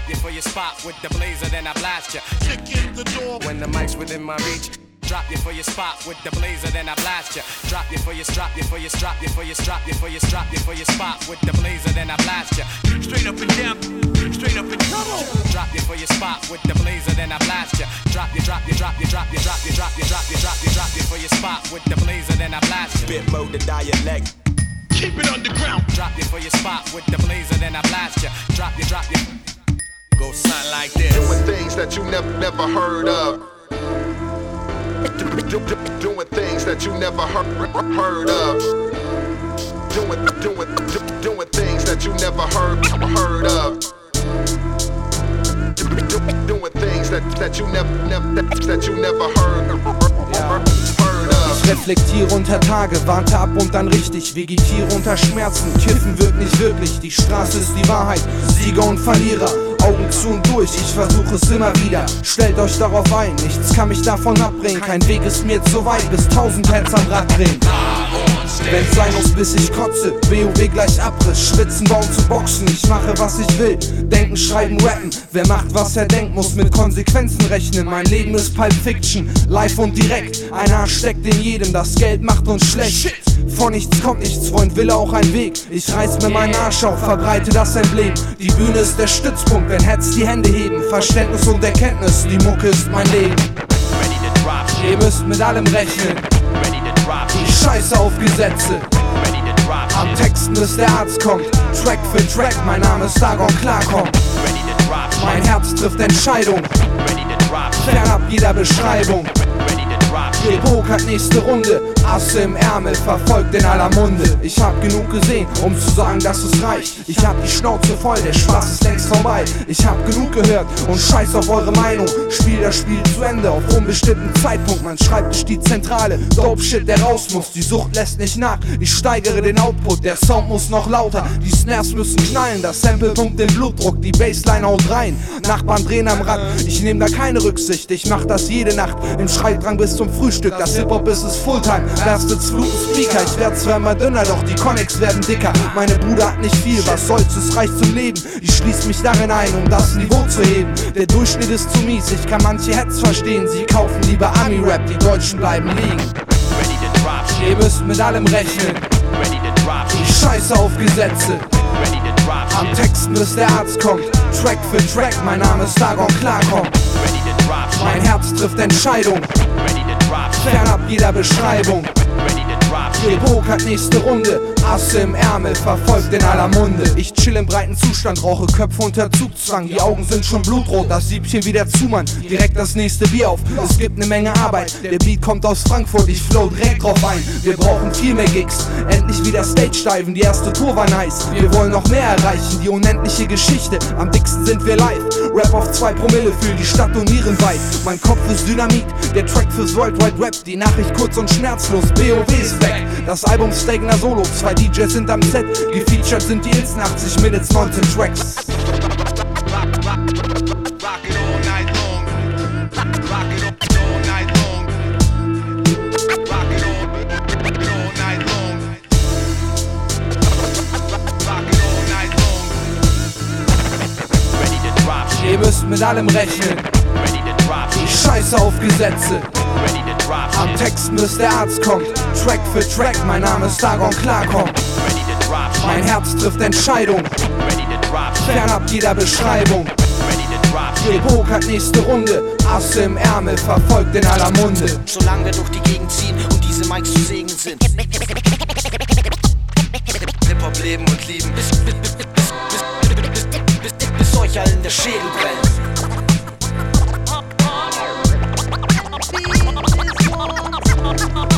you for your spot with the blazer, then I blast you. Kick in the door when the mic's within my reach. Drop you for your spot with the blazer, then I blast you. Drop you for your strap, you for your strap, you for your strap, you for your strap, you for your spot with the blazer, then I blast you. Straight up and down, straight up and down. Drop you for your spot with the blazer, then I blast you. Drop you, drop you, drop you, drop you, drop you, drop you, drop you, drop you, drop you for your spot with the blazer, then I blast you. Bit mode the dialect. Keep it underground. Drop you for your spot with the blazer, then I blast you. Drop you, drop you. Go something like this. Doing things that you never heard of. Doing things that you never heard of. Doing things that you never heard of. Doing things that you never heard of. Ich reflektiere unter Tage, warte ab und dann richtig. Vegetiere unter Schmerzen, kiffen wird nicht wirklich. Die Straße ist die Wahrheit, Sieger und Verlierer. Augen zu und durch, ich versuche es immer wieder. Stellt euch darauf ein, nichts kann mich davon abbringen. Kein Weg ist mir zu weit, bis 1000 Hertz am Rad drehen. Wenn's sein muss, bis ich kotze, WoW gleich Abriss. Schwitzen, bauen zu boxen, ich mache was ich will. Denken, schreiben, rappen, wer macht was er denkt, muss mit Konsequenzen rechnen. Mein Leben ist Pulp Fiction, live und direkt. Einer steckt in jedem, das Geld macht uns schlecht. Von nichts kommt nichts, Freund, will auch ein Weg. Ich reiß mir meinen Arsch auf, verbreite das Emblem. Die Bühne ist der Stützpunkt, wenn Herz die Hände heben. Verständnis und Erkenntnis, die Mucke ist mein Leben. Ihr müsst mit allem rechnen. Ich scheiße auf Gesetze. Am Texten bis der Arzt kommt. Track für Track, mein Name ist Dagon Klarkomm. Mein Herz trifft Entscheidung. Fernab jeder Beschreibung. Ihr pokert nächste Runde. Asse im Ärmel, verfolgt in aller Munde. Ich hab genug gesehen, um zu sagen, dass es reicht. Ich hab die Schnauze voll, der Spaß ist längst vorbei. Ich hab genug gehört und scheiß auf eure Meinung. Spiel das Spiel zu Ende, auf unbestimmten Zeitpunkt. Mein Schreibtisch die Zentrale, Dope Shit, der raus muss. Die Sucht lässt nicht nach, ich steigere den Output. Der Sound muss noch lauter, die Snares müssen knallen. Das Sample pumpt den Blutdruck, die Bassline haut rein. Nachbarn drehen am Rad, ich nehm da keine Rücksicht. Ich mach das jede Nacht, im Schreibdrang bis zum Frühstück. Das Hip-Hop ist es Fulltime, lastet's Fluten Speaker. Ich werd zwar immer dünner, doch die Connex werden dicker. Meine Bude hat nicht viel, was soll's, es reicht zum Leben. Ich schließ mich darin ein, um das Niveau zu heben. Der Durchschnitt ist zu mies, ich kann manche Heads verstehen. Sie kaufen lieber Ami-Rap, die Deutschen bleiben liegen. Ihr müsst mit allem rechnen. Ich scheiße auf Gesetze. Am Texten bis der Arzt kommt. Track für Track, mein Name ist Dagon Klarkomm. Mein Herz trifft Entscheidung. Fernab jeder Beschreibung. Ihr pokert nächste Runde. Asse im Ärmel, verfolgt in aller Munde. Ich chill im breiten Zustand, rauche Köpfe unter Zugzwang. Die Augen sind schon blutrot, das Siebchen wieder zu, Mann. Direkt das nächste Bier auf, es gibt ne Menge Arbeit. Der Beat kommt aus Frankfurt, ich flow direkt drauf ein. Wir brauchen viel mehr Gigs, endlich wieder Stage-Diven. Die erste Tour war nice, wir wollen noch mehr erreichen. Die unendliche Geschichte, am dicksten sind wir live. Rap auf 2 Promille, fühl die Stadt und ihren Vibe. Mein Kopf ist Dynamit, der Track fürs World Wide Rap. Die Nachricht kurz und schmerzlos, BOW ist weg. Das Album Stegner Solo, 2 DJs sind am Set. Gefeatured sind die Ilsen 80 Minutes, 19 Tracks. Ihr müsst mit allem rechnen. Ich scheiße auf Gesetze. Am Texten bis der Arzt kommt. Track für Track, mein Name ist Dagon Klarkomm. Mein Herz trifft Entscheidung. Fernab jeder Beschreibung. Ihr pokert nächste Runde. Asse im Ärmel, verfolgt in aller Munde. Solange wir durch die Gegend ziehen und diese Mics zu Segen sind. Hip-Hop leben und lieben. Bis euch allen der Schädel brennt.